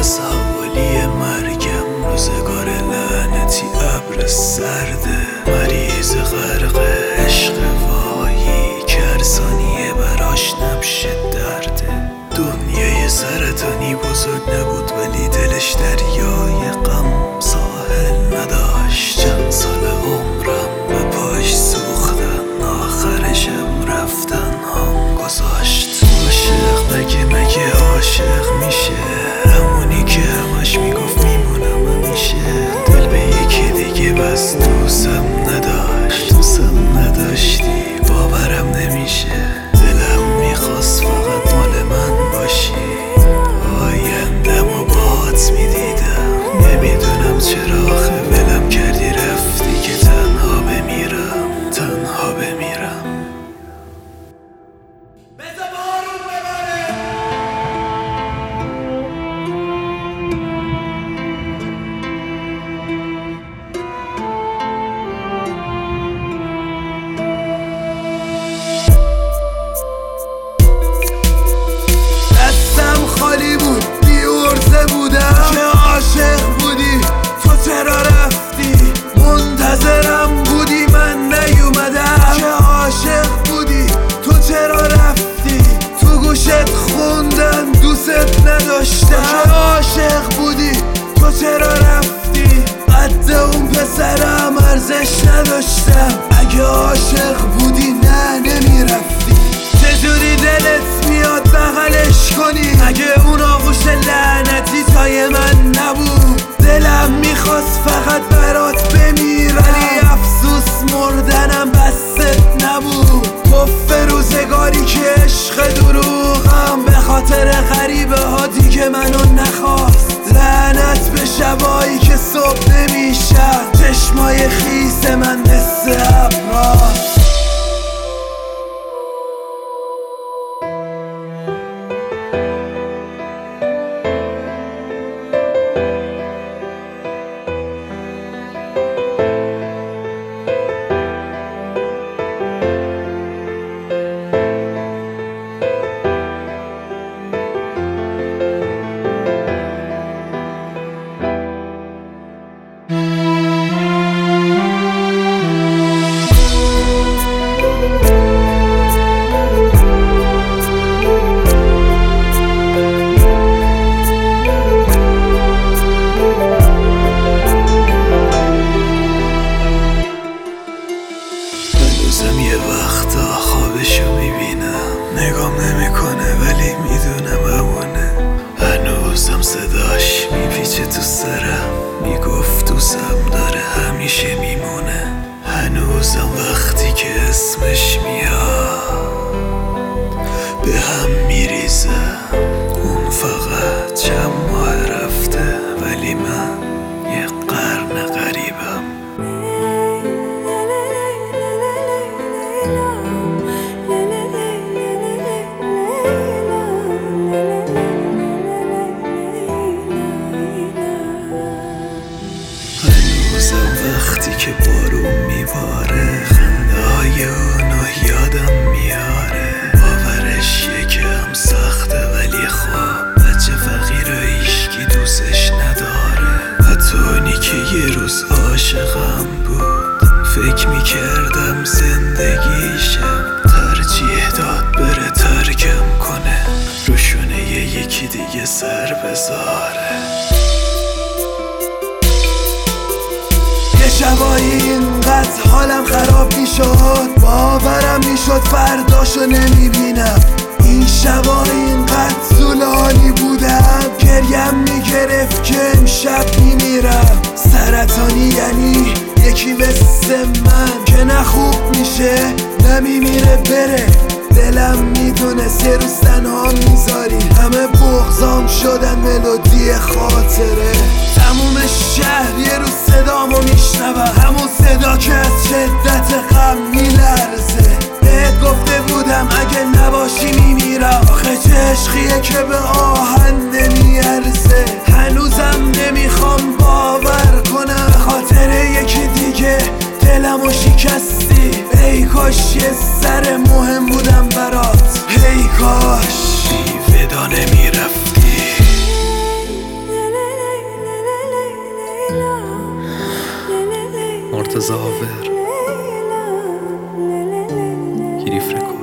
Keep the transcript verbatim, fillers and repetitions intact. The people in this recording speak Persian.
واسه حوالی مرگم روزگار لعنتی ابر سرده مریض غرق عشق وایی که ثانیه براش نبشه درده. دنیای سرطانی بزرگ نبود ولی دلش دریای غم ساحل نداشت. چند سال عمرم به پاش سوختن آخرشم رفتن هم گذاشت. عاشق مگه مگه عاشق میشه همونی که همش میگفت میمونم همیشه. دل به یکی دیگه بس دوستم نداشت دوستم نداشتی باورم نمیشه. دلم میخواست فقط مال من باشی آیندم و باهات میدیدم. نمیدونم چرا آخه ولم کردی رفتی که تنها بمیرم تنها بمیرم. خالی بود بیورزه بودم که عاشق بودی تو چرا رفتی. منتظرم بودی من نیومدم که عاشق بودی تو چرا رفتی. تو گوشت خوندن دوست نداشتم که عاشق بودی تو چرا رفتی. قد اون پسرم ارزش نداشتم اگه عاشق بودی نه نمیرفتی. چجوری دلت میاد بغلش کنی اگه اون آغوش لعنتی تای من نبود. دلم میخواست فقط برات بمیرم ولی افسوس مردنم بست نبود. کف روزگاری که عشق دروغم به خاطر غریبه ها دیگه منو نخواست. لعنت به شبایی که صبح نمیشن چشمای خیس من مثل ابراست. هنوزم یه وقتا خوابشو میبینم نگام نمیکنه ولی میدونم همونه. هنوزم صداش میپیچه تو سرم میگفت دوستم داره همیشه میمونه. هنوزم وقتی که اسمش میاد به هم میریزم. اون فقط چند ماه رفته ولی من یه قرن غریبم. هنوزم وقتی که بارون میباره خنده های اونو یادم میاره. باورش یکم سخته ولی خب بچه فقیر و هیشکی دوستش نداره. حتی اونی که یه روز عاشقم بود فکر میکردم زندگیشم ترجیح داد بره ترکم کنه روشونه یکی دیگه سر بذاره. شبایی اینقدر حالم خراب میشد باورم میشد فرداشو نمیبینم. این شبا اینقدر زولانی بودم گریم میگرفت که امشب میمیرم. سرطانی یعنی یکی مثل من که نه خوب میشه نه میمیره بره. دلم میدونه سه روز تنها میذاری همه بغضام شدن ملودی خاطره. تموم شهر یه روز صدامو میشنوم همون صدا که از شدت غم میلرزه. بهت گفته بودم اگه نباشی میمیرم آخه چه عشقیه که به آهن نمیارزه. هنوزم نمیخوام باور کنم به خاطر یکی دیگه دلمو شکستی. ای کاش یه سر مهم بودم برات ای کاش بی ودا نمیرفتی. زاور گیری فرکو